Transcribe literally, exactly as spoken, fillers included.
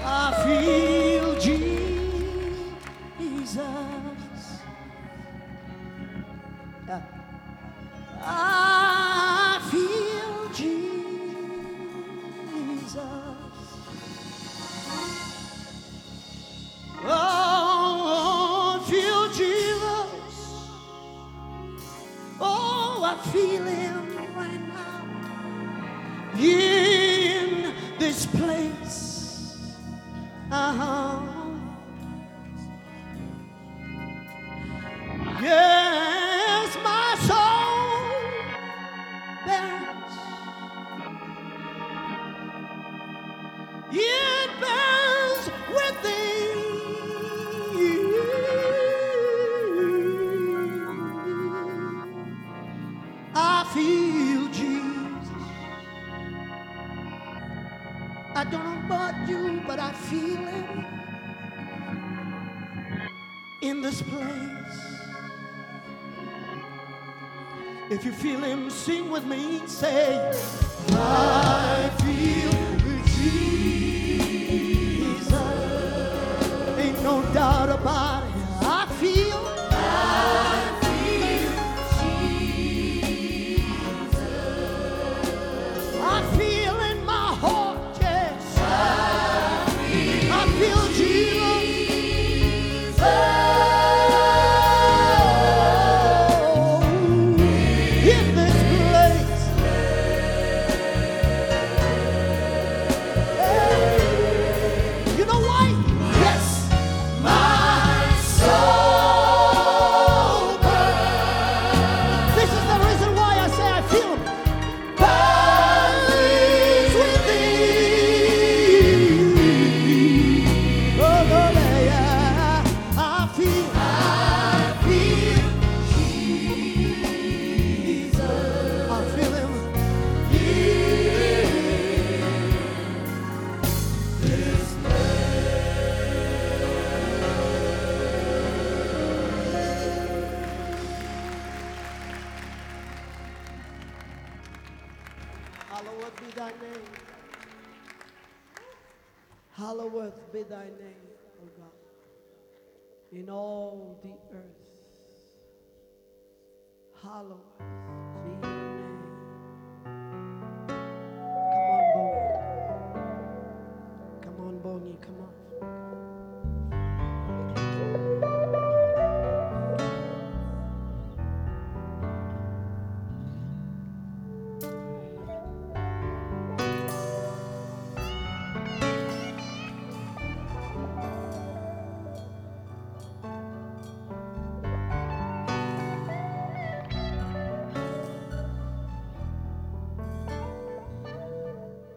I feel Jesus. Yeah. I feel Jesus. Oh, I feel Jesus. Oh, I feel him right now in this place. Uh-huh. Yes, my soul burns. It burns within. I feel Jesus. I don't know about you, but I feel him in this place. If you feel him, sing with me. Say, I feel Jesus. Ain't no doubt about it. I feel. I feel Jesus. I feel in my heart, yes. I feel, I feel Jesus. Oh, in this place. Hey, you know why? Yes, my soul burns. This is the reason why I say I feel him. Burns within. Oh, Lord, yeah. I feel, I feel Jesus. I feel him. Hallowed be thy name. Hallowed be thy name, O God, in all the earth. Hallowed be your name. Come on, Bonnie. Come on, Bonnie. Come on.